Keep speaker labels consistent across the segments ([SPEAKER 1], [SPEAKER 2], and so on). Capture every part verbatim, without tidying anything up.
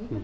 [SPEAKER 1] Hmm.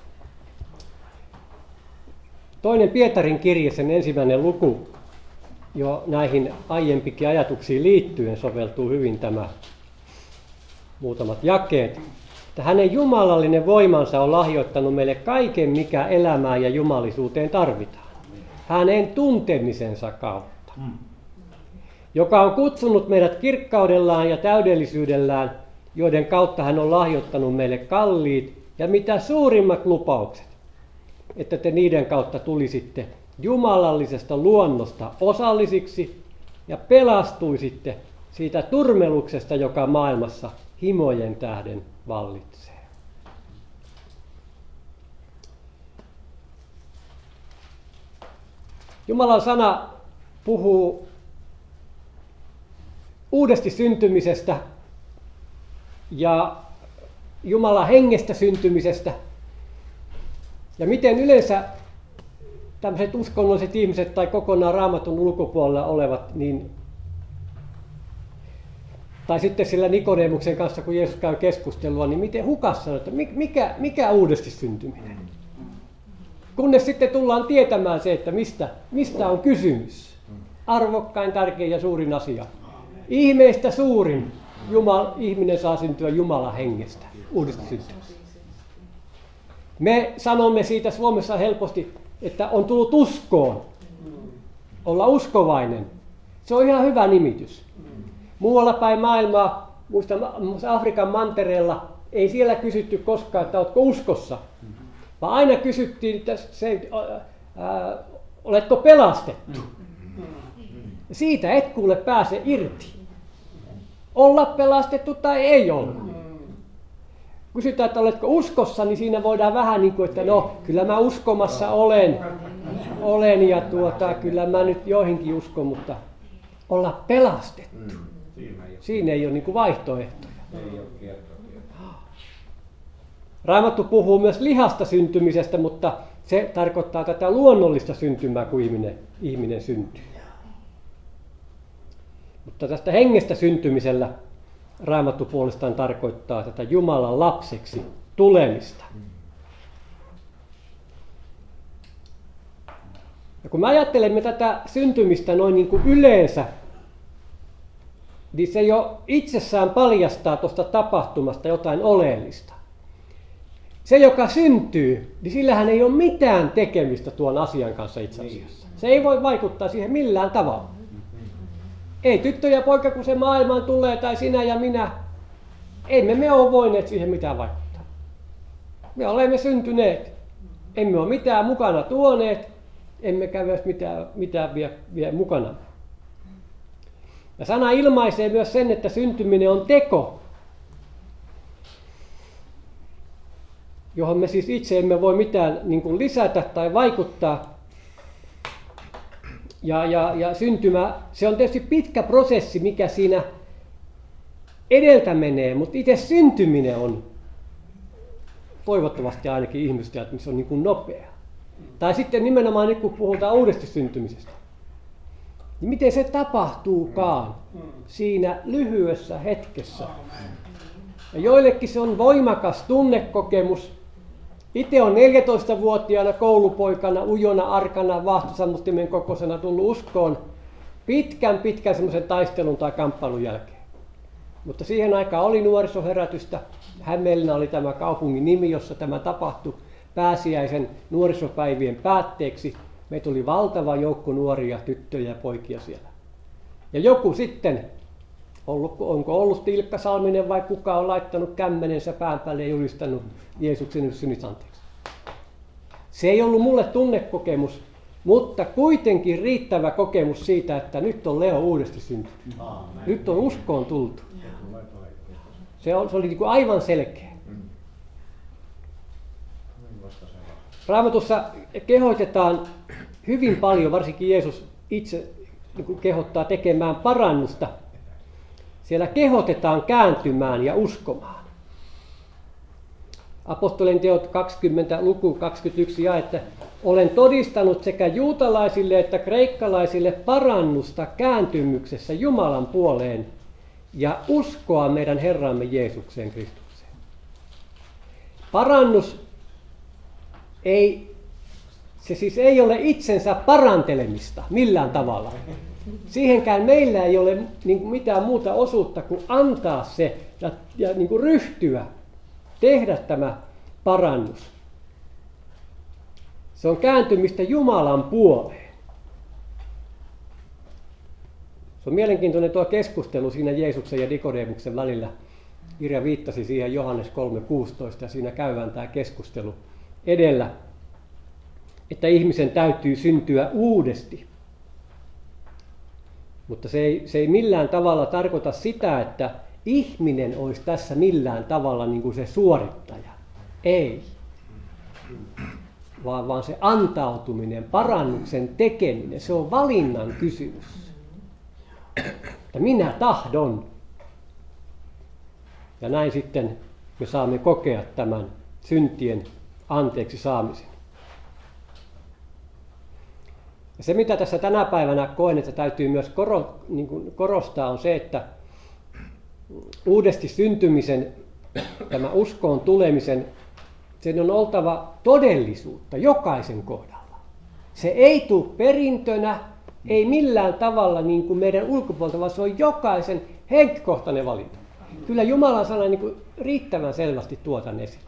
[SPEAKER 1] Toinen Pietarin kirje, sen ensimmäinen luku, jo näihin aiempikin ajatuksiin liittyen soveltuu hyvin tämä muutamat jakeet. Että hänen jumalallinen voimansa on lahjoittanut meille kaiken, mikä elämään ja jumalisuuteen tarvitaan. Hänen tuntemisensa kautta, joka on kutsunut meidät kirkkaudellaan ja täydellisyydellään, joiden kautta hän on lahjoittanut meille kalliit ja mitä suurimmat lupaukset, että te niiden kautta tulisitte jumalallisesta luonnosta osallisiksi ja pelastuisitte siitä turmeluksesta, joka maailmassa himojen tähden vallitsee. Jumalan sana puhuu uudesti syntymisestä ja Jumalan hengestä syntymisestä. Ja miten yleensä tämmöiset uskonnolliset ihmiset tai kokonaan Raamatun ulkopuolella olevat, niin, tai sitten sillä Nikodemuksen kanssa, kun Jeesus käy keskustelua, niin miten hukassa sanoo, että mikä, mikä uudesti syntyminen? Kunnes sitten tullaan tietämään se, että mistä, mistä on kysymys. Arvokkain, tärkein ja suurin asia. Ihmeistä suurin. Jumal, ihminen saa syntyä Jumalan hengestä. Uudesti syntyä. Me sanomme siitä Suomessa helposti, että on tullut uskoon. Olla uskovainen. Se on ihan hyvä nimitys. Muualla päin maailmaa, muistan Afrikan mantereella, ei siellä kysytty koskaan, että oletko uskossa. Vaan aina kysyttiin, että se, ää, oletko pelastettu. Siitä et kuule pääse irti. Olla pelastettu tai ei olla. Kysytään, että oletko uskossa, niin siinä voidaan vähän niin kuin, että no, kyllä mä uskomassa olen. Olen ja tuota, kyllä mä nyt joihinkin uskon, mutta olla pelastettu. Siinä ei ole niin kuin vaihtoehtoja. Raamattu puhuu myös lihasta syntymisestä, mutta se tarkoittaa tätä luonnollista syntymää, kun ihminen, ihminen syntyy. Mutta tästä hengestä syntymisellä Raamattu puolestaan tarkoittaa tätä Jumalan lapseksi tulemista. Ja kun me ajattelemme tätä syntymistä noin niin kuin yleensä, niin se jo itsessään paljastaa tuosta tapahtumasta jotain oleellista. Se, joka syntyy, niin sillähän ei ole mitään tekemistä tuon asian kanssa itse asiassa. Se ei voi vaikuttaa siihen millään tavalla. Ei tyttö ja poika, kun se maailmaan tulee, tai sinä ja minä, emme me ole voineet siihen mitään vaikuttaa. Me olemme syntyneet. Emme ole mitään mukana tuoneet, emmekä myös mitään, mitään vie, vie mukana. Ja sana ilmaisee myös sen, että syntyminen on teko, johon me siis itse emme voi mitään niin kuin lisätä tai vaikuttaa. Ja, ja, ja syntymä, se on tietysti pitkä prosessi, mikä siinä edeltä menee, mutta itse syntyminen on toivottavasti ainakin ihmistä, että se on niin kuin nopea. Tai sitten nimenomaan nyt kun puhutaan uudesti syntymisestä, niin miten se tapahtuukaan siinä lyhyessä hetkessä. Ja joillekin se on voimakas tunnekokemus. Itse on neljätoistavuotiaana koulupoikana, ujona, arkana, vaahtosammustimen kokoisena tullut uskoon pitkän pitkän semmoisen taistelun tai kamppailun jälkeen. Mutta siihen aikaan oli nuorisoherätystä. Hämeenlinna oli tämä kaupungin nimi, jossa tämä tapahtui pääsiäisen nuorisopäivien päätteeksi. Meitä oli valtava joukko nuoria tyttöjä ja poikia siellä. Ja joku sitten, onko ollut Ilkka Salminen vai kuka on laittanut kämmenensä pään päälle ja julistanut Jeesuksen synnit anteeksi. Se ei ollut mulle tunnekokemus, mutta kuitenkin riittävä kokemus siitä, että nyt on Leo uudesti syntynyt. Nyt on uskoon tultu. Se, on, se oli niin kuin aivan selkeä. Raamatussa kehoitetaan hyvin paljon, varsinkin Jeesus itse niin kehottaa tekemään parannusta. Siellä kehotetaan kääntymään ja uskomaan. Apostolien teot kaksikymmentä, luku kaksikymmentäyksi jae, että olen todistanut sekä juutalaisille että kreikkalaisille parannusta kääntymyksessä Jumalan puoleen ja uskoa meidän Herramme Jeesukseen Kristukseen. Parannus ei, se siis ei ole itsensä parantelemista millään tavalla. Siihenkään meillä ei ole niin kuin mitään muuta osuutta kuin antaa se ja, ja niin kuin ryhtyä, tehdä tämä parannus. Se on kääntymistä Jumalan puoleen. Se on mielenkiintoinen tuo keskustelu siinä Jeesuksen ja Nikodemuksen välillä. Irja viittasi siihen Johannes kolme kuusitoista ja siinä käydään tämä keskustelu edellä, että ihmisen täytyy syntyä uudesti. Mutta se ei, se ei millään tavalla tarkoita sitä, että ihminen olisi tässä millään tavalla niin kuin se suorittaja. Ei. Vaan, vaan se antautuminen, parannuksen tekeminen, se on valinnan kysymys. Että minä tahdon. Ja näin sitten me saamme kokea tämän syntien anteeksi saamisen. Ja se mitä tässä tänä päivänä koen, että täytyy myös koro, niin kuin korostaa on se, että uudesti syntymisen, tämä uskoon tulemisen, sen on oltava todellisuutta jokaisen kohdalla. Se ei tule perintönä, ei millään tavalla niin kuin meidän ulkopuolelta, vaan se on jokaisen henkilökohtainen valinta. Kyllä Jumalan sana niin kuin riittävän selvästi tuotan esille.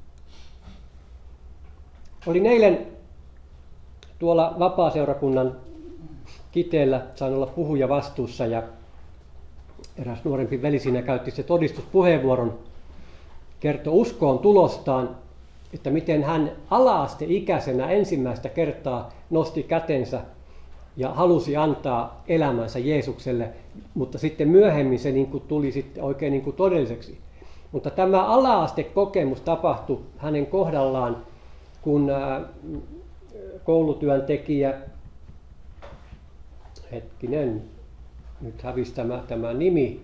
[SPEAKER 1] Olin eilen tuolla vapaaseurakunnan Kiteellä, sain olla puhuja vastuussa ja eräs nuorempi veli siinä käytti se todistuspuheenvuoron, kertoi uskoon tulostaan, että miten hän ala-asteikäisenä ensimmäistä kertaa nosti kätensä ja halusi antaa elämänsä Jeesukselle, mutta sitten myöhemmin se niin kuin tuli sitten oikein niin kuin todelliseksi. Mutta tämä ala-astekokemus tapahtui hänen kohdallaan, kun koulutyöntekijä, hetkinen, nyt hävisi tämä, tämä nimi,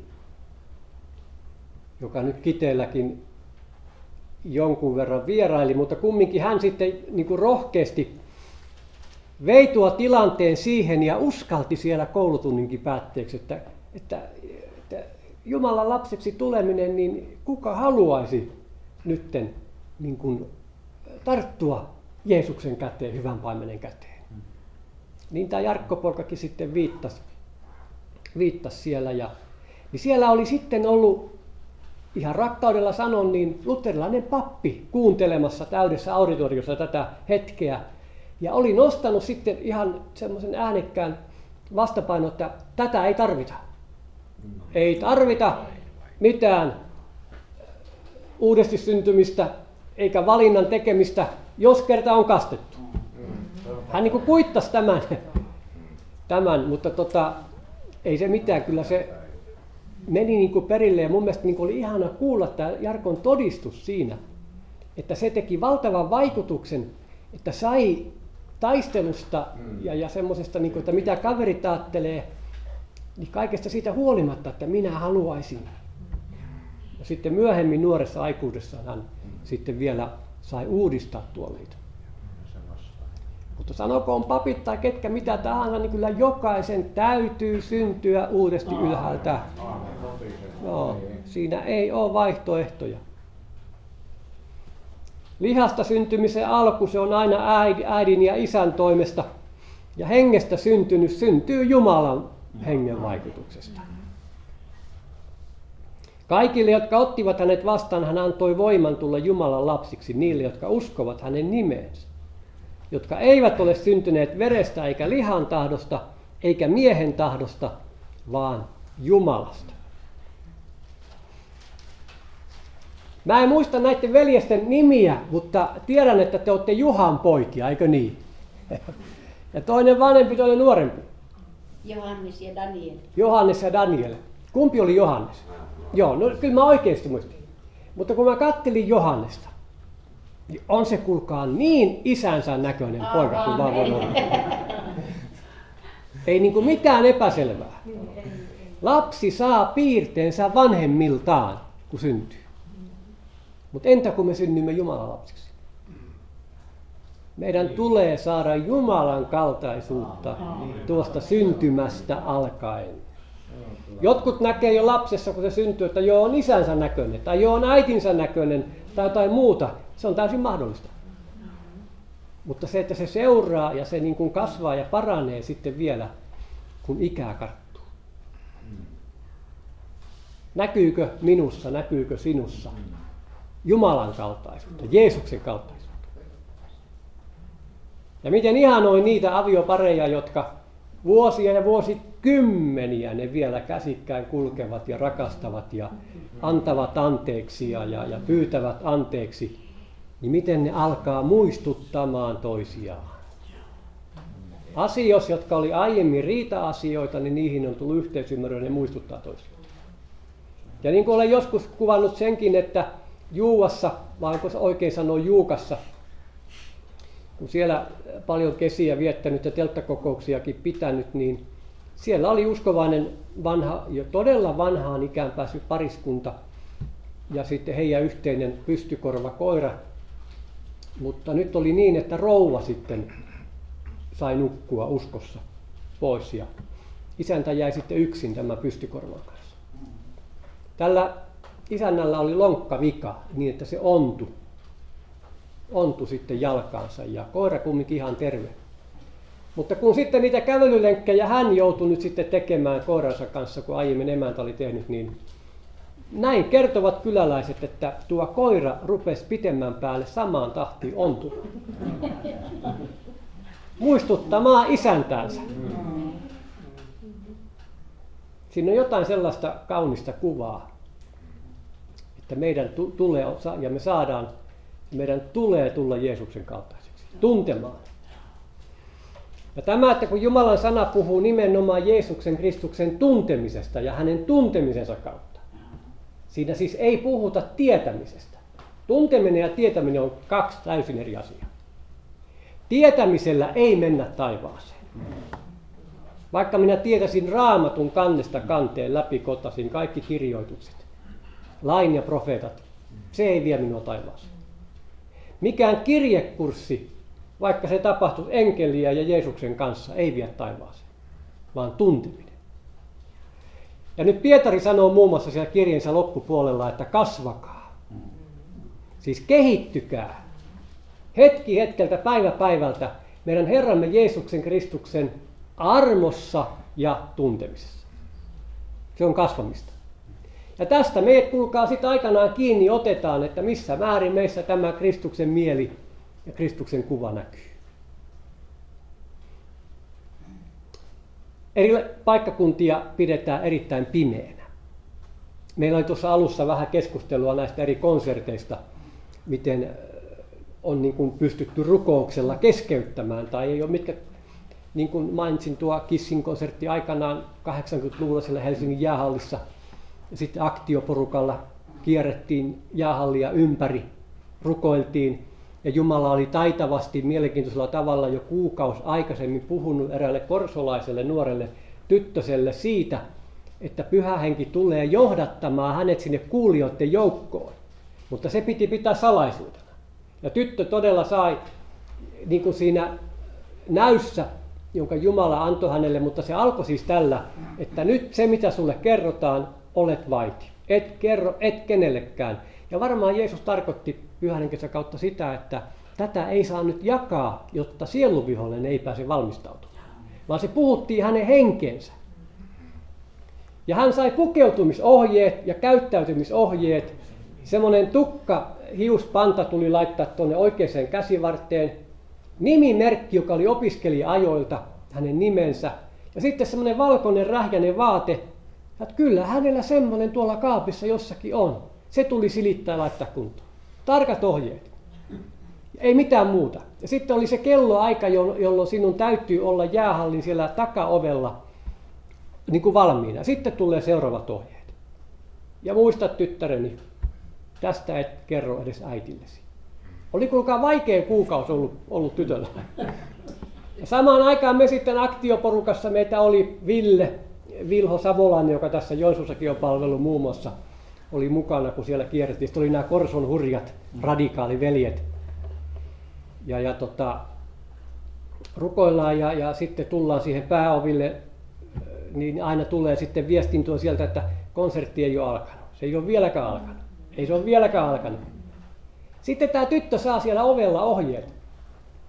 [SPEAKER 1] joka nyt Kiteelläkin jonkun verran vieraili, mutta kumminkin hän sitten niin kuin rohkeasti vei tuo tilanteen siihen ja uskalti siellä koulutunninkin päätteeksi, että, että, että Jumalan lapseksi tuleminen, niin kuka haluaisi nytten niin kuin tarttua Jeesuksen käteen, hyvän paimenen käteen. Niin tämä Jarkko-poikakin sitten viittasi, viittasi siellä. Ja, niin siellä oli sitten ollut, ihan rakkaudella sanon, niin luterilainen pappi kuuntelemassa täydessä auditoriossa tätä hetkeä. Ja oli nostanut sitten ihan semmoisen äänekkään vastapainon, että tätä ei tarvita. Ei tarvita mitään uudesti syntymistä eikä valinnan tekemistä, jos kerta on kastettu. Hän niin kuin kuittasi tämän, tämän mutta tota, ei se mitään, kyllä se meni niin kuin perille ja mun mielestä niin kuin oli ihana kuulla tämä Jarkon todistus siinä, että se teki valtavan vaikutuksen, että sai taistelusta ja, ja semmoisesta, niin kuin, että mitä kaverit ajattelee, niin kaikesta siitä huolimatta, että minä haluaisin. Ja sitten myöhemmin nuoressa aikuudessaan hän sitten vielä sai uudistaa tuon liiton. Mutta sanokoon papit tai ketkä mitä tahansa, niin kyllä jokaisen täytyy syntyä uudesti ylhäältä. No, siinä ei ole vaihtoehtoja. Lihasta syntymisen alku, se on aina äidin ja isän toimesta. Ja hengestä syntynyt syntyy Jumalan hengen vaikutuksesta. Kaikille, jotka ottivat hänet vastaan, hän antoi voiman tulla Jumalan lapsiksi niille, jotka uskovat hänen nimeensä. Jotka eivät ole syntyneet verestä eikä lihan tahdosta, eikä miehen tahdosta, vaan Jumalasta. Mä en muista näiden veljesten nimiä, mutta tiedän, että te olette Juhan poikia, eikö niin? Ja toinen vanhempi, toinen nuorempi.
[SPEAKER 2] Johannes ja Daniel.
[SPEAKER 1] Johannes ja Daniel. Kumpi oli Johannes? Joo, no kyllä mä oikeasti muistin. Mutta kun mä kattelin Johannesta, niin on se kuulkaa niin isänsä näköinen poika kuin vaan voi olla. Ei niin kuin mitään epäselvää. Lapsi saa piirteensä vanhemmiltaan, kun syntyy. Mutta entä kun me synnymme Jumalan lapsiksi? Meidän tulee saada Jumalan kaltaisuutta tuosta syntymästä alkaen. Jotkut näkee jo lapsessa, kun se syntyy, että joo on isänsä näköinen, tai joo on äitinsä näköinen, tai jotain muuta. Se on täysin mahdollista. Mutta se, että se seuraa ja se niin kuin kasvaa ja paranee sitten vielä, kun ikää karttuu. Näkyykö minussa, näkyykö sinussa Jumalan kaltaisuutta, Jeesuksen kaltaisuutta? Ja miten ihanoin niitä aviopareja, jotka vuosia ja vuosikymmeniä ne vielä käsikkäin kulkevat ja rakastavat ja antavat anteeksi ja, ja, ja pyytävät anteeksi, niin miten ne alkaa muistuttamaan toisiaan. Asioissa, jotka oli aiemmin riita-asioita, niin niihin on tullut yhteisymmärrys ja ne muistuttaa toisiaan. Ja niin kuin olen joskus kuvannut senkin, että Juuassa, vai onko se oikein sanoa Juukassa, kun siellä paljon kesiä viettänyt ja telttakokouksiakin pitänyt, niin siellä oli uskovainen vanha, jo todella vanhaan ikään päässyt pariskunta ja sitten heidän yhteinen pystykorva koira. Mutta nyt oli niin, että rouva sitten sai nukkua uskossa pois ja isäntä jäi sitten yksin tämän pystykorvan kanssa. Tällä isännällä oli lonkkavika niin, että se ontui. Ontui sitten jalkaansa ja koira kumminkin ihan terve. Mutta kun sitten niitä kävelylenkkejä hän joutui nyt sitten tekemään koiransa kanssa, kun aiemmin emäntä oli tehnyt, niin näin kertovat kyläläiset, että tuo koira rupesi pitemmän päälle samaan tahtiin ontumaan. Muistuttamaan isäntäänsä. Siinä on jotain sellaista kaunista kuvaa, että meidän tulee ja me saadaan, meidän tulee tulla Jeesuksen kaltaiseksi, tuntemaan. Ja tämä, että kun Jumalan sana puhuu nimenomaan Jeesuksen Kristuksen tuntemisesta ja hänen tuntemisensa kautta. Siinä siis ei puhuta tietämisestä. Tunteminen ja tietäminen on kaksi täysin eri asiaa. Tietämisellä ei mennä taivaaseen. Vaikka minä tietäisin Raamatun kannesta kanteen läpi kotasin kaikki kirjoitukset, lain ja profeetat, se ei vie minua taivaaseen. Mikään kirjekurssi, vaikka se tapahtuisi enkeliä ja Jeesuksen kanssa, ei vie taivaaseen, vaan tunteminen. Ja nyt Pietari sanoo muun muassa siellä kirjensä loppupuolella, että kasvakaa. Siis kehittykää. Hetki hetkeltä, päivä päivältä meidän Herramme Jeesuksen Kristuksen armossa ja tuntemisessa. Se on kasvamista. Ja tästä meidät kuulkaa sitten aikanaan kiinni otetaan, että missä määrin meissä tämä Kristuksen mieli ja Kristuksen kuva näkyy. Eri paikkakuntia pidetään erittäin pimeänä. Meillä oli tuossa alussa vähän keskustelua näistä eri konserteista, miten on niin kuin pystytty rukouksella keskeyttämään, tai ei ole mitkä, niin kuin mainitsin tuo Kissin konsertti aikanaan kahdeksankymmentäluvulla siellä Helsingin jäähallissa, ja sitten aktioporukalla kierrettiin jäähallia ympäri, rukoiltiin, ja Jumala oli taitavasti mielenkiintoisella tavalla jo kuukausi aikaisemmin puhunut eräälle korsolaiselle nuorelle tyttöselle siitä, että Pyhä Henki tulee johdattamaan hänet sinne kuulijoiden joukkoon. Mutta se piti pitää salaisuutena. Ja tyttö todella sai niin kuin siinä näyssä, jonka Jumala antoi hänelle, mutta se alkoi siis tällä, että nyt se mitä sulle kerrotaan, olet vaiti. Et kerro, et kenellekään. Ja varmaan Jeesus tarkoitti Pyhän Henkensä kautta sitä, että tätä ei saa nyt jakaa, jotta sielunvihollinen ei pääse valmistautumaan. Vaan se puhuttiin hänen henkensä. Ja hän sai pukeutumisohjeet ja käyttäytymisohjeet. Semmoinen tukka, hiuspanta tuli laittaa tuonne oikeaan käsivarteen. Nimimerkki, joka oli opiskelija-ajoilta, hänen nimensä. Ja sitten semmoinen valkoinen rähjäinen vaate. Että kyllä hänellä semmoinen tuolla kaapissa jossakin on. Se tuli silittää ja laittaa kuntoon. Tarkat ohjeet. Ei mitään muuta. Ja sitten oli se kelloaika, jolloin sinun täytyy olla jäähallin siellä takaovella niin kuin valmiina. Sitten tulee seuraavat ohjeet. Ja muista tyttäreni, tästä et kerro edes äitillesi. Oli kuulkaa vaikea kuukausi ollut, ollut tytöllä. Ja samaan aikaan me sitten aktioporukassa meitä oli Ville, Vilho Savolainen, joka tässä Joensuussakin on palvellut muun muassa, oli mukana, kun siellä kierrettiin. Sitten oli nämä Korson hurjat radikaaliveljet. Ja, ja tota, rukoillaan ja, ja sitten tullaan siihen pääoville, niin aina tulee sitten viestintöä sieltä, että konsertti ei ole alkanut. Se ei ole vieläkään alkanut. Ei se ole vieläkään alkanut. Sitten tämä tyttö saa siellä ovella ohjeet.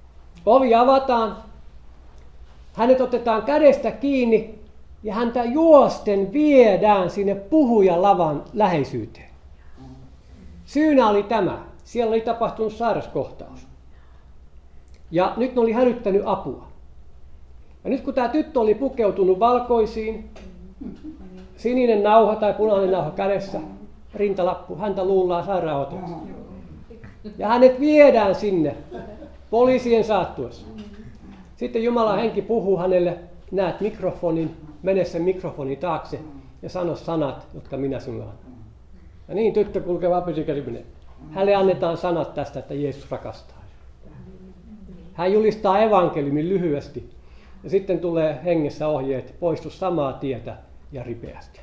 [SPEAKER 1] Ovi avataan, hänet otetaan kädestä kiinni ja häntä juosten viedään sinne puhujalavan läheisyyteen. Syynä oli tämä. Siellä oli tapahtunut sairaskohtaus. Ja nyt ne oli hälyttänyt apua. Ja nyt kun tämä tyttö oli pukeutunut valkoisiin, sininen nauha tai punainen nauha kädessä, rintalappu, häntä luullaan sairaanhoitajaksi. Ja hänet viedään sinne poliisien saattuessa. Sitten Jumalan henki puhuu hänelle, näet mikrofonin, mene sen mikrofonin taakse ja sano sanat, jotka minä sinulle annan. Ja niin tyttö kulkee vapisikäsi. Hänelle annetaan sanat tästä, että Jeesus rakastaa. Hän julistaa evankeliumin lyhyesti ja sitten tulee hengessä ohjeet, poistu samaa tietä ja ripeästi.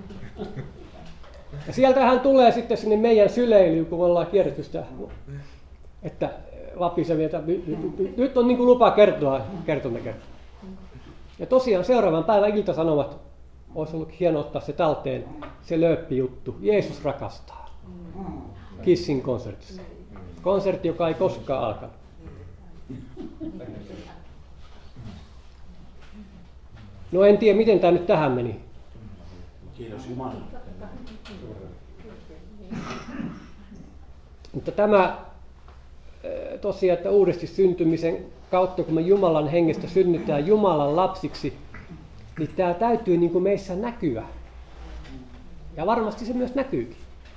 [SPEAKER 1] Ja sieltä hän tulee sitten sinne meidän syleilyyn, kun me ollaan kierretty sitä, että Lapissa vietä, nyt on niin kuin lupa kertoa, kertomme kertoa. Ja tosiaan seuraavan päivän Ilta-Sanomat, olisi ollut hieno ottaa se talteen, se lööppijuttu, Jeesus rakastaa. Kissin konsertissa. Konsertti, joka ei koskaan alkanut. No en tiedä, miten tämä nyt tähän meni.
[SPEAKER 3] Kiitos Jumala.
[SPEAKER 1] Mutta tämä tosiaan, että uudesti syntymisen kautta, kun me Jumalan hengestä synnytään Jumalan lapsiksi, niin tämä täytyy niin kuin meissä näkyä. Ja varmasti se myös näkyykin.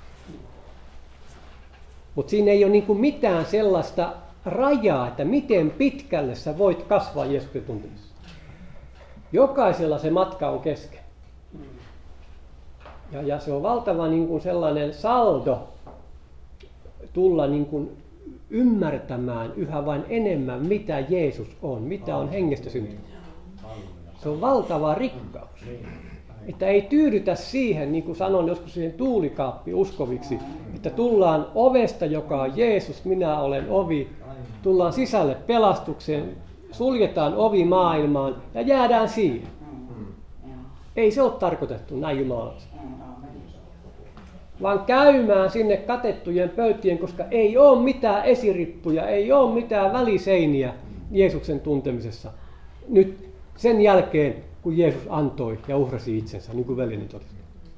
[SPEAKER 1] Mutta siinä ei ole niin kuin mitään sellaista rajaa, että miten pitkälle sä voit kasvaa Jeesuksen tuntemisessa. Jokaisella se matka on kesken. Ja, ja se on valtava niin kuin sellainen saldo tulla niin kuin ymmärtämään yhä vain enemmän, mitä Jeesus on, mitä on hengestä syntynyt. Se on valtava rikkaus. Että ei tyydytä siihen, niin kuin sanon joskus siihen tuulikaappi uskoviksi, että tullaan ovesta, joka on Jeesus, minä olen ovi, tullaan sisälle pelastukseen, suljetaan ovi maailmaan ja jäädään siihen. Ei se ole tarkoitettu näin Jumalaksi. Vaan käymään sinne katettujen pöytien, koska ei ole mitään esirippuja, ei ole mitään väliseiniä Jeesuksen tuntemisessa. Nyt sen jälkeen, kun Jeesus antoi ja uhrasi itsensä, niin kuin veljeni totesi.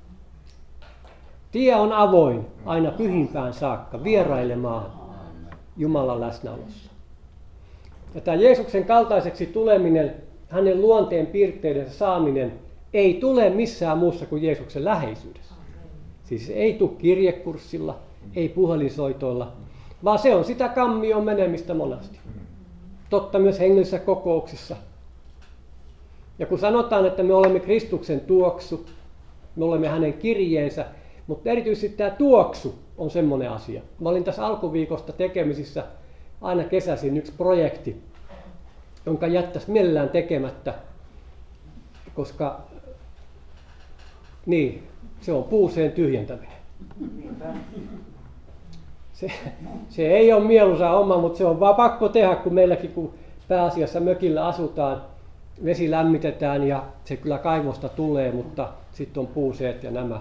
[SPEAKER 1] Tie on avoin aina pyhimpään saakka vierailemaan Jumalan läsnäolossa. Ja tämä Jeesuksen kaltaiseksi tuleminen, hänen luonteen piirteidensä saaminen, ei tule missään muussa kuin Jeesuksen läheisyydessä. Siis ei tule kirjekurssilla, ei puhelinsoitoilla, vaan se on sitä kammioon menemistä monasti. Totta myös hengellisissä kokouksissa. Ja kun sanotaan, että me olemme Kristuksen tuoksu, me olemme hänen kirjeensä, mutta erityisesti tämä tuoksu on semmoinen asia. Mä olin tässä alkuviikosta tekemisissä aina kesäisin yksi projekti, jonka jättäisi mielellään tekemättä, koska niin, se on puuseen tyhjentäminen. Se, se ei ole mieluisa homma, mutta se on vaan pakko tehdä, kun meilläkin kun pääasiassa mökillä asutaan, vesi lämmitetään ja se kyllä kaivosta tulee, mutta sitten on puuseet ja nämä.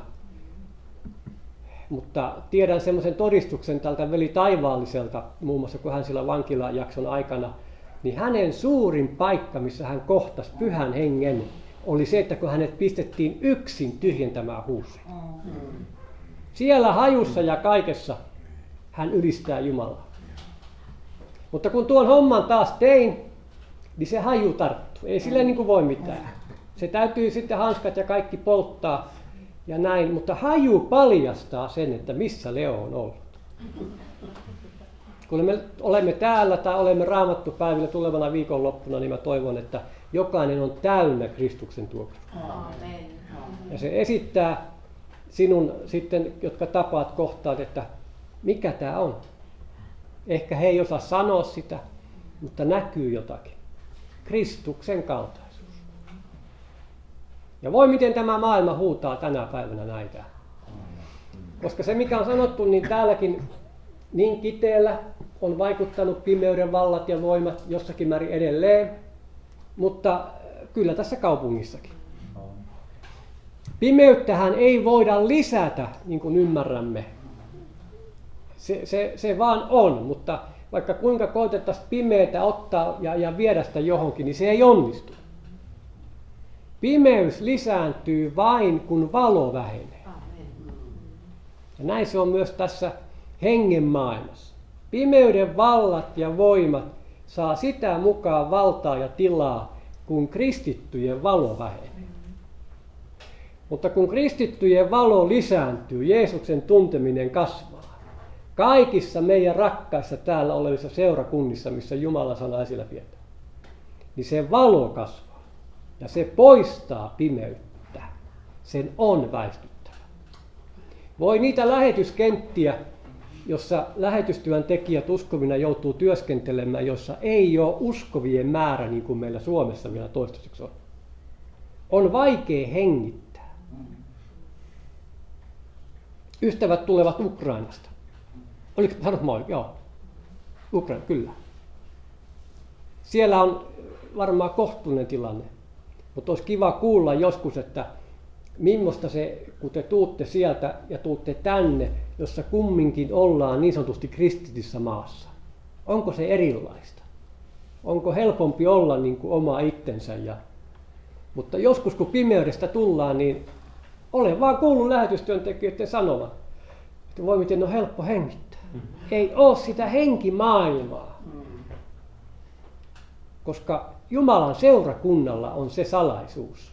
[SPEAKER 1] Mutta tiedän semmoisen todistuksen tältä veli Taivaalliselta, muun muassa kun hän sillä vankilajakson aikana, niin hänen suurin paikka, missä hän kohtasi pyhän hengen, oli se, että kun hänet pistettiin yksin tyhjentämään huusia. Siellä hajussa ja kaikessa hän ylistää Jumalaa. Mutta kun tuon homman taas tein, niin se haju tarttuu. Ei sille niin kuin voi mitään. Se täytyy sitten hanskat ja kaikki polttaa ja näin, mutta haju paljastaa sen, että missä Leo on ollut. Kun me olemme täällä tai olemme raamattupäivillä tulevana viikonloppuna, niin mä toivon, että jokainen on täynnä Kristuksen tuoksua.
[SPEAKER 2] Amen.
[SPEAKER 1] Ja se esittää sinun sitten, jotka tapaat kohtaat, että mikä tämä on. Ehkä he ei osaa sanoa sitä, mutta näkyy jotakin. Kristuksen kaltaisuus. Ja voi miten tämä maailma huutaa tänä päivänä näitä. Koska se mikä on sanottu, niin täälläkin niin Kiteellä on vaikuttanut pimeyden vallat ja voimat jossakin määrin edelleen, mutta kyllä tässä kaupungissakin. Pimeyttähän ei voida lisätä, niin kuin ymmärrämme. Se, se, se vaan on, mutta vaikka kuinka koitettaisiin pimeätä ottaa ja, ja viedä sitä johonkin, niin se ei onnistu. Pimeys lisääntyy vain, kun valo vähenee. Ja näin se on myös tässä hengen maailmassa. Pimeyden vallat ja voimat saa sitä mukaan valtaa ja tilaa, kun kristittyjen valo vähenee. Mutta kun kristittyjen valo lisääntyy, Jeesuksen tunteminen kasvaa. Kaikissa meidän rakkaissa täällä olevissa seurakunnissa, missä Jumalan sana esillä pidetään, niin se valo kasvaa ja se poistaa pimeyttä. Sen on väistyttävä. Voi niitä lähetyskenttiä, jossa lähetystyön tekijät uskovina joutuu työskentelemään, jossa ei ole uskovien määrä niin kuin meillä Suomessa vielä toistaiseksi on. On vaikea hengittää. Ystävät tulevat Ukrainasta. Oliko sanot moi? Joo. Ukraina, kyllä. Siellä on varmaan kohtuullinen tilanne, mutta olisi kiva kuulla joskus, että millaista se, kun te tuutte sieltä ja tuutte tänne, jossa kumminkin ollaan niin sanotusti kristityssä maassa. Onko se erilaista? Onko helpompi olla niin kuin oma itsensä? Ja... Mutta joskus kun pimeydestä tullaan, niin olen vaan kuullut lähetystyöntekijöiden sanovan, että voi miten on helppo hengittää. Ei ole sitä henkimaailmaa, koska Jumalan seurakunnalla on se salaisuus.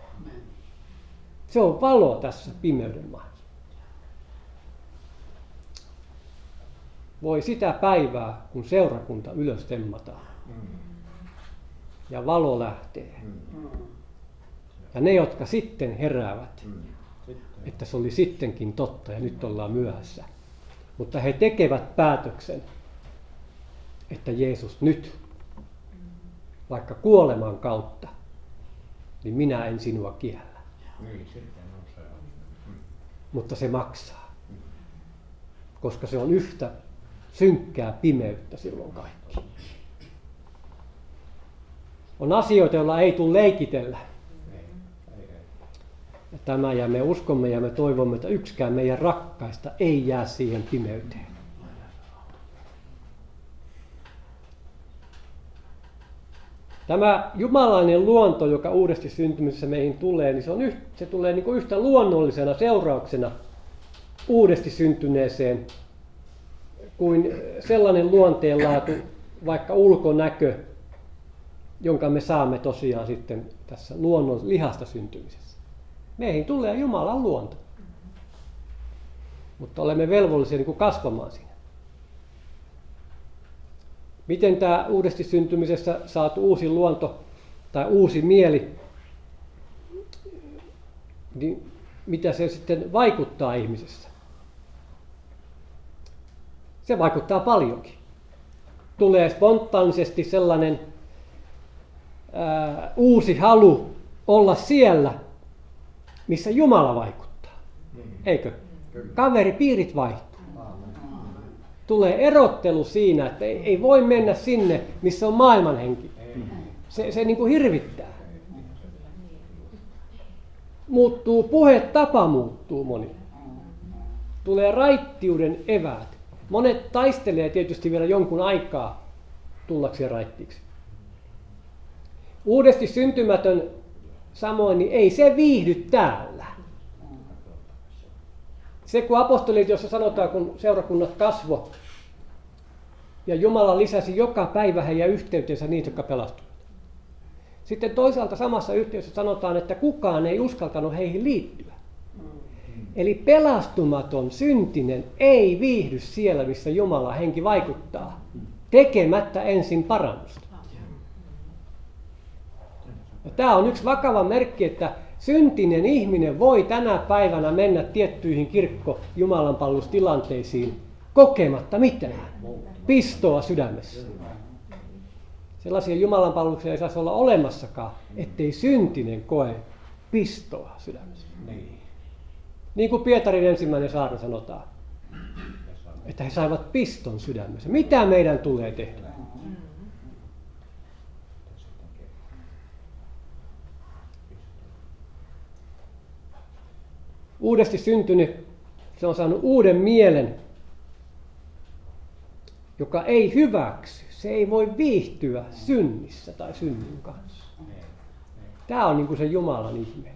[SPEAKER 1] Se on valo tässä pimeyden maailmassa. Voi sitä päivää, kun seurakunta ylös temmataan ja valo lähtee. Ja ne, jotka sitten heräävät, että se oli sittenkin totta ja nyt ollaan myöhässä. Mutta he tekevät päätöksen, että Jeesus nyt, vaikka kuoleman kautta, niin minä en sinua kiellä. Mutta se maksaa, koska se on yhtä synkkää pimeyttä silloin kaikki. On asioita, joilla ei tule leikitellä. Ja tämä ja me uskomme ja me toivomme, että yksikään meidän rakkaista ei jää siihen pimeyteen. Tämä jumalainen luonto, joka uudesti syntymisessä meihin tulee, niin se, on yht, se tulee niin kuin yhtä luonnollisena seurauksena uudesti syntyneeseen kuin sellainen luonteenlaatu, vaikka ulkonäkö, jonka me saamme tosiaan sitten tässä luonnon lihasta syntymisessä. Meihin tulee Jumalan luonto, mutta olemme velvollisia niin kuin kasvamaan siinä. Miten tämä uudesti syntymisessä saatu uusi luonto tai uusi mieli, niin mitä se sitten vaikuttaa ihmisessä? Se vaikuttaa paljonkin. Tulee spontaanisesti sellainen ää, uusi halu olla siellä, missä Jumala vaikuttaa. Eikö? Kaveripiirit vaihtuu. Tulee erottelu siinä, että ei, ei voi mennä sinne, missä on maailmanhenki. Se, se niin kuin hirvittää. Muuttuu puhetapa, muuttuu moni. Tulee raittiuden eväät. Monet taistelee tietysti vielä jonkun aikaa tullakseen raittiiksi. Uudesti syntymätön samoin, niin ei se viihdy täällä. Se kun apostolit, jossa sanotaan, kun seurakunnat kasvo ja Jumala lisäsi joka päivä heidän yhteytensä niitä, jotka pelastuivat. Sitten toisaalta samassa yhteydessä sanotaan, että kukaan ei uskaltanut heihin liittyä. Eli pelastumaton, syntinen ei viihdy siellä, missä Jumala henki vaikuttaa, tekemättä ensin parannusta. Ja tämä on yksi vakava merkki, että syntinen ihminen voi tänä päivänä mennä tiettyihin kirkko-jumalanpalvelustilanteisiin kokematta mitään pistoa sydämessä. Sellaisia jumalanpalveluksia ei saisi olla olemassakaan, ettei syntinen koe pistoa sydämessä. Niin kuin Pietarin ensimmäinen saarna sanotaan, että he saivat piston sydämessä. Mitä meidän tulee tehdä? Uudesti syntynyt, se on saanut uuden mielen joka ei hyväksy, se ei voi viihtyä synnissä tai synnin kanssa. Tämä on niin kuin se Jumalan ihme.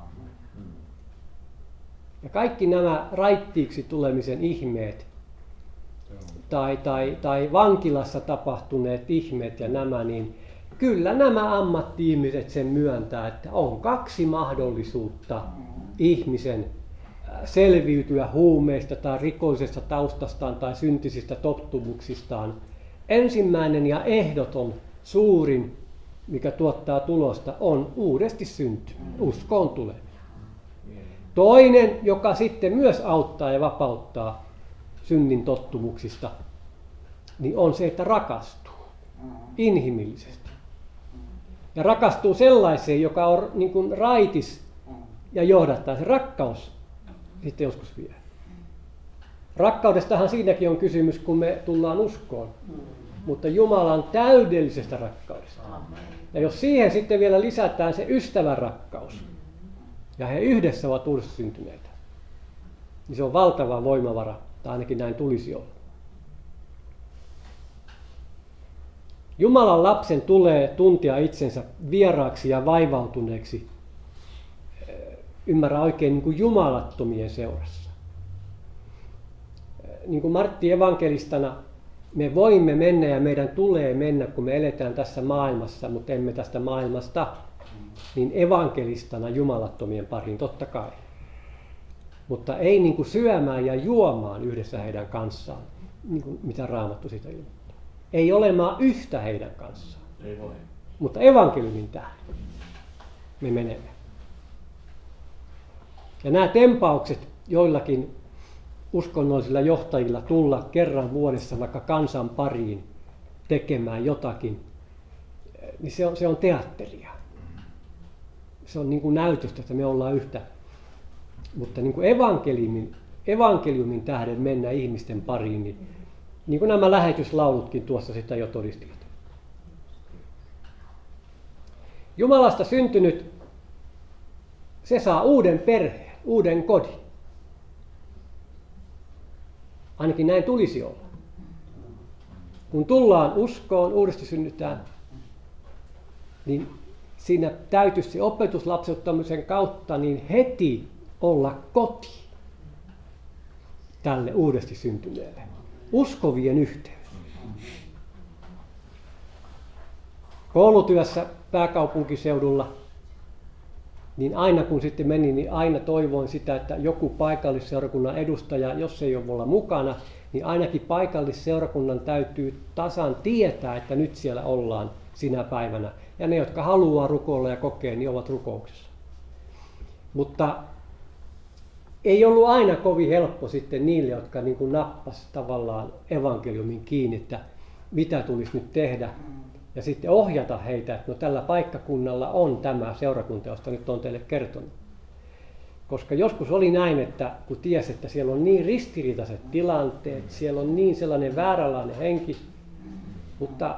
[SPEAKER 1] Ja kaikki nämä raittiiksi tulemisen ihmeet tai, tai, tai vankilassa tapahtuneet ihmeet ja nämä, niin kyllä nämä ammatti-ihmiset sen myöntää, että on kaksi mahdollisuutta ihmisen selviytyä huumeista tai rikollisesta taustastaan tai syntisistä tottumuksistaan. Ensimmäinen ja ehdoton suurin, mikä tuottaa tulosta, on uudesti synty, uskoon tuleminen. Toinen, joka sitten myös auttaa ja vapauttaa synnin tottumuksista, niin on se, että rakastuu inhimillisesti. Ja rakastuu sellaiseen, joka on niin kuin raitis ja johdattaa. Se rakkaus sitten joskus vie. Rakkaudestahan siinäkin on kysymys, kun me tullaan uskoon. Mutta Jumalan täydellisestä rakkaudesta. Ja jos siihen sitten vielä lisätään se ystävän rakkaus, ja he yhdessä ovat uudesta syntyneitä, niin se on valtava voimavara, tai ainakin näin tulisi olla. Jumalan lapsen tulee tuntea itsensä vieraaksi ja vaivautuneeksi, ymmärrä oikein, niin kuin jumalattomien seurassa. Niin kuin Martti evankelistana, me voimme mennä ja meidän tulee mennä, kun me eletään tässä maailmassa, mutta emme tästä maailmasta, niin evankelistana jumalattomien pariin, totta kai. Mutta ei niin kuin syömään ja juomaan yhdessä heidän kanssaan, niin kuin mitä Raamattu siitä ilmoittaa. Ei olemaan yhtä heidän kanssaan,
[SPEAKER 3] Ei voi.
[SPEAKER 1] mutta evankeliumin tähden me menemme. Ja nämä tempaukset joillakin uskonnollisilla johtajilla tulla kerran vuodessa vaikka kansan pariin tekemään jotakin, niin se on, se on teatteria. Se on niin kuin näytöstä, että me ollaan yhtä. Mutta niin kuin evankeliumin, evankeliumin tähden mennä ihmisten pariin, niin, niin kuin nämä lähetyslaulutkin tuossa sitä jo todistivat. Jumalasta syntynyt, se saa uuden perheen, uuden kodin. Ainakin näin tulisi olla. Kun tullaan uskoon, uudesti synnytään, niin siinä täytyisi se opetuslapseuttamisen kautta niin heti olla koti tälle uudesti syntyneelle. Uskovien yhteys. Koulutyössä pääkaupunkiseudulla, niin aina kun sitten meni, niin aina toivoin sitä, että joku paikallisseurakunnan edustaja, jos ei ole olla mukana, niin ainakin paikallisseurakunnan täytyy tasan tietää, että nyt siellä ollaan sinä päivänä. Ja ne, jotka haluaa rukoilla ja kokea, niin ovat rukouksessa. Mutta ei ollut aina kovin helppo sitten niille, jotka niin kuin nappasi tavallaan evankeliumin kiinni, että mitä tulisi nyt tehdä. Ja sitten ohjata heitä, että no tällä paikkakunnalla on tämä seurakunta, josta nyt on teille kertonut. Koska joskus oli näin, että kun tiesi, että siellä on niin ristiriitaiset tilanteet, siellä on niin sellainen vääränlainen henki, mutta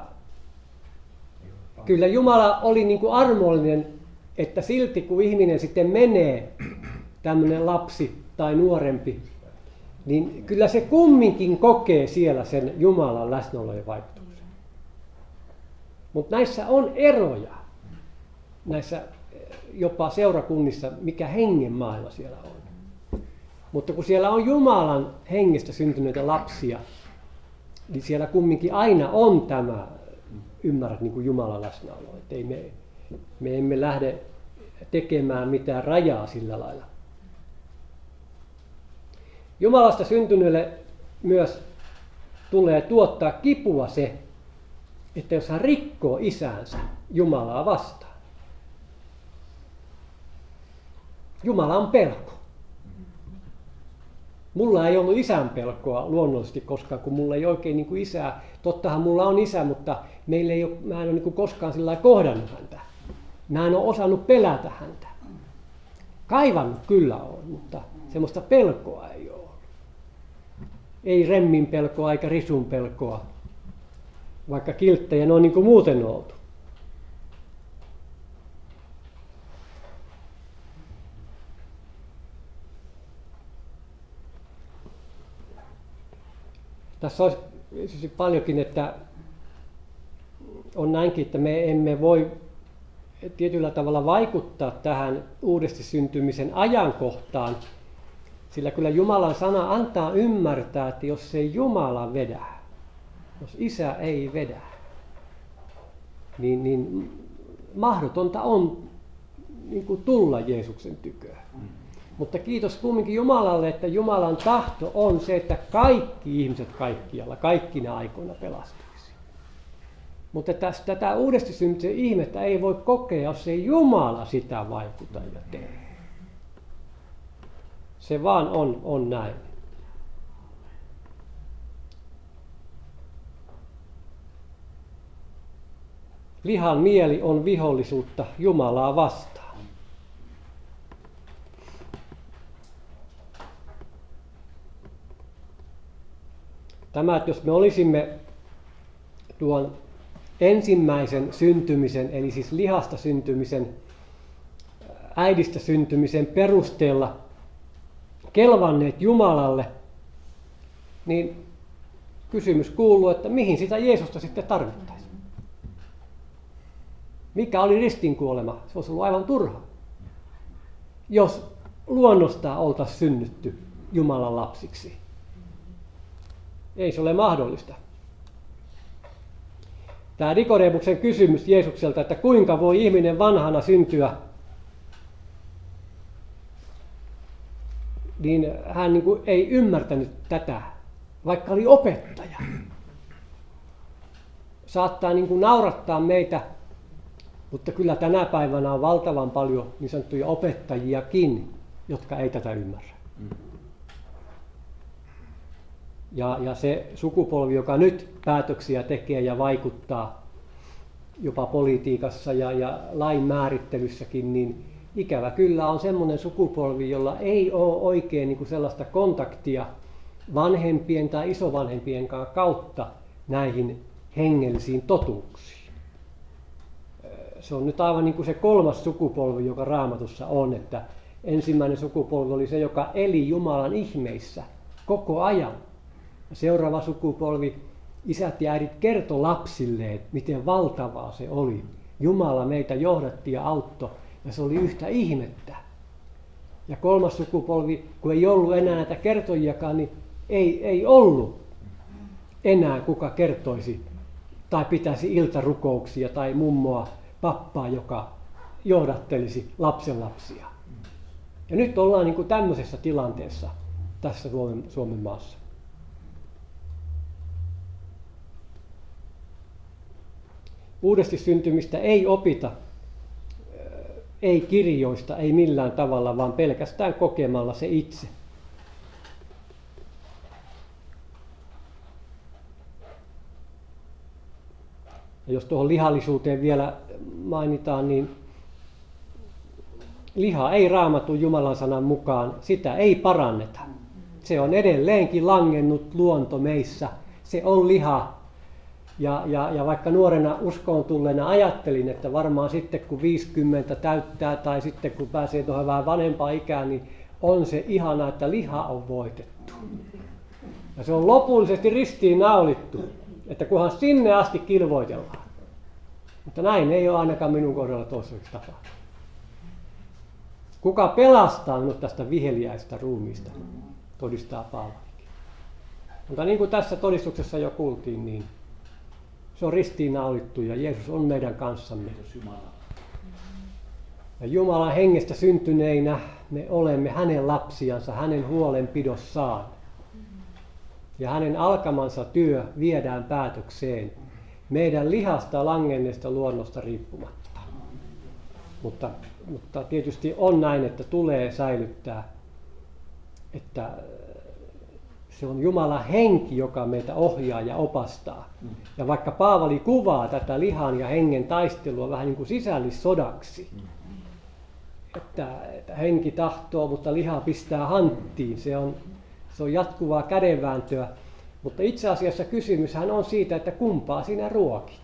[SPEAKER 1] kyllä Jumala oli niin kuin armollinen, että silti kun ihminen sitten menee, tämmöinen lapsi tai nuorempi, niin kyllä se kumminkin kokee siellä sen Jumalan läsnäolon ja vaikutuksen. Mutta näissä on eroja, näissä jopa seurakunnissa, mikä hengen maailma siellä on. Mutta kun siellä on Jumalan hengestä syntyneitä lapsia, niin siellä kumminkin aina on tämä, ymmärrät, niin kuin Jumalan läsnäolo. Että ei me, me emme lähde tekemään mitään rajaa sillä lailla. Jumalasta syntyneelle myös tulee tuottaa kipua se, että jos hän rikkoo isäänsä Jumalaa vastaan. Jumala on pelko. Mulla ei ollut isän pelkoa luonnollisesti koskaan, kun mulla ei oikein niin kuin isää. Tottahan mulla on isä, mutta meillä ei ole, mä en ole niin kuin koskaan sillä lailla kohdannut häntä. Mä en ole osannut pelätä häntä. Kaivannut kyllä on, mutta semmoista pelkoa ei ole. Ei remmin pelkoa eikä risun pelkoa. Vaikka kilttejä ne on niin kuin muuten oltu. Tässä olisi siis paljonkin, että on näinkin, että me emme voi tietyllä tavalla vaikuttaa tähän uudesti syntymisen ajankohtaan, sillä kyllä Jumalan sana antaa ymmärtää, että jos ei Jumala vedä, jos Isä ei vedä, niin, niin mahdotonta on niin kuin tulla Jeesuksen tyköön. Mutta kiitos kumminkin Jumalalle, että Jumalan tahto on se, että kaikki ihmiset kaikkialla, kaikkina aikoina pelastuisi. Mutta tästä, tätä uudesti syntymisen ihmettä ei voi kokea, jos ei Jumala sitä vaikuta ja tee. Se vaan on, on näin. Lihan mieli on vihollisuutta Jumalaa vastaan. Tämä, että jos me olisimme tuon ensimmäisen syntymisen, eli siis lihasta syntymisen, äidistä syntymisen perusteella kelvanneet Jumalalle, niin kysymys kuuluu, että mihin sitä Jeesusta sitten tarvittaisiin? Mikä oli ristinkuolema? Se olisi ollut aivan turha, jos luonnostaan oltaisiin synnytty Jumalan lapsiksi. Ei se ole mahdollista. Tämä Nikodemuksen kysymys Jeesukselta, että kuinka voi ihminen vanhana syntyä, niin hän niin kuin ei ymmärtänyt tätä, vaikka oli opettaja. Saattaa niin kuin naurattaa meitä, mutta kyllä tänä päivänä on valtavan paljon niin sanottuja opettajiakin, jotka ei tätä ymmärrä. Ja, ja se sukupolvi, joka nyt päätöksiä tekee ja vaikuttaa jopa politiikassa ja, ja lain määrittelyssäkin, niin ikävä kyllä on semmoinen sukupolvi, jolla ei ole oikein niin kuin sellaista kontaktia vanhempien tai isovanhempien kautta näihin hengellisiin totuuksiin. Se on nyt aivan niin kuin se kolmas sukupolvi, joka Raamatussa on, että ensimmäinen sukupolvi oli se, joka eli Jumalan ihmeissä koko ajan. Seuraava sukupolvi, isät ja äidit kertoi lapsilleen, miten valtavaa se oli. Jumala meitä johdatti ja auttoi, ja se oli yhtä ihmettä. Ja kolmas sukupolvi, kun ei ollut enää näitä kertojiakaan, niin ei, ei ollut enää kuka kertoisi tai pitäisi iltarukouksia tai mummoa, pappaa, joka johdattelisi lapsenlapsia. Ja nyt ollaan niin kuin tämmöisessä tilanteessa tässä Suomen, Suomen maassa. Uudesti syntymistä ei opita, ei kirjoista, ei millään tavalla, vaan pelkästään kokemalla se itse. Ja jos tuohon lihallisuuteen vielä mainitaan, niin liha ei Raamatun Jumalan sanan mukaan, sitä ei paranneta. Se on edelleenkin langennut luonto meissä, se on liha. Ja, ja, ja vaikka nuorena uskoon tulleena ajattelin, että varmaan sitten kun viisikymmentä täyttää tai sitten kun pääsee tuohon vähän vanempaan ikään, niin on se ihana, että liha on voitettu. Ja se on lopullisesti ristiin naulittu, että kunhan sinne asti kilvoitellaan. Mutta näin ei ole ainakaan minun kohdalla toiseksi tapahtunut. Kuka pelastaa minut tästä viheliäistä ruumiista, todistaa Paavalikin. Mutta niin kuin tässä todistuksessa jo kuultiin, niin se on ristiinnaulittu ja Jeesus on meidän kanssamme. Ja Jumalan hengestä syntyneinä me olemme hänen lapsiansa, hänen huolenpidossaan. Ja hänen alkamansa työ viedään päätökseen meidän lihasta langenneesta luonnosta riippumatta. Mutta, mutta tietysti on näin, että tulee säilyttää, että se on Jumalan henki, joka meitä ohjaa ja opastaa. Ja vaikka Paavali kuvaa tätä lihan ja hengen taistelua vähän niin kuin sisällissodaksi, että, että henki tahtoo, mutta liha pistää hanttiin, se on, se on jatkuvaa kädenvääntöä. Mutta itse asiassa kysymyshän on siitä, että kumpaa sinä ruokit.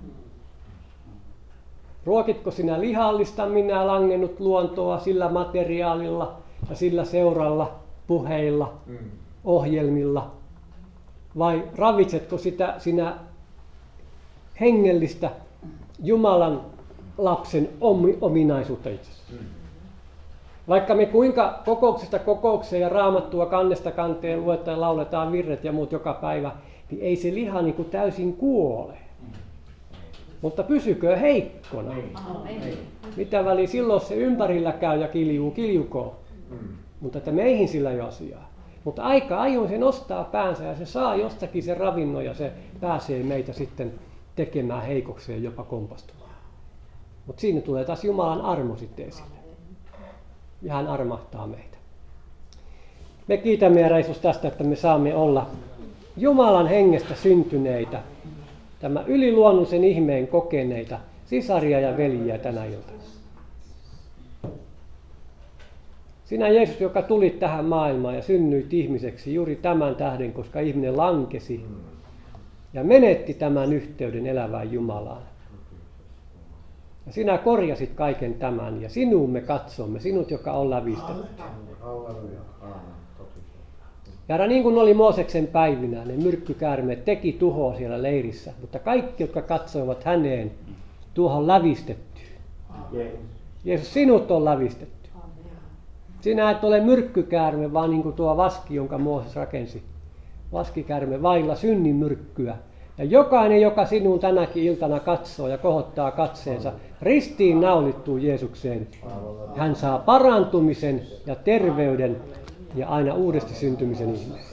[SPEAKER 1] Ruokitko sinä lihallista minä langennut luontoa sillä materiaalilla ja sillä seuralla, puheilla, ohjelmilla, vai ravitsetko sitä sinä hengellistä Jumalan lapsen ominaisuutta itsessä? Vaikka me kuinka kokouksesta kokoukseen ja Raamattua kannesta kanteen luetaan, lauletaan virret ja muut joka päivä, niin ei se liha niin kuin täysin kuole. Mutta pysykö heikkona. Mitä väliä silloin se ympärillä käy ja kiljuu, kiljukoon. Mutta että meihin sillä ei ole asiaa. Mutta aika ajoin se nostaa päänsä ja se saa jostakin se ravinnon ja se pääsee meitä sitten tekemään heikokseen, jopa kompastumaan. Mutta siinä tulee taas Jumalan armo sitten esille. Ja hän armahtaa meitä. Me kiitämme Jeesus tästä, että me saamme olla Jumalan hengestä syntyneitä, tämä yliluonnollisen ihmeen kokeneita sisaria ja veljiä tänä iltana. Sinä Jeesus, joka tulit tähän maailmaan ja synnyit ihmiseksi juuri tämän tähden, koska ihminen lankesi ja menetti tämän yhteyden elävään Jumalaan. Ja sinä korjasit kaiken tämän ja sinuun me katsomme, sinut, joka on lävistetty. Ja niin kuin oli Mooseksen päivinä, ne myrkkykäärmeet teki tuhoa siellä leirissä, mutta kaikki, jotka katsoivat häneen, tuohon lävistetty. Jeesus, sinut on lävistetty. Sinä et ole myrkkykäärme, vaan niin kuin tuo vaski, jonka Mooses rakensi. Vaskikäärme vailla synnin myrkkyä. Ja jokainen, joka sinun tänäkin iltana katsoo ja kohottaa katseensa, ristiin naulittuu Jeesukseen. Hän saa parantumisen ja terveyden ja aina uudesti syntymisen ihmeen.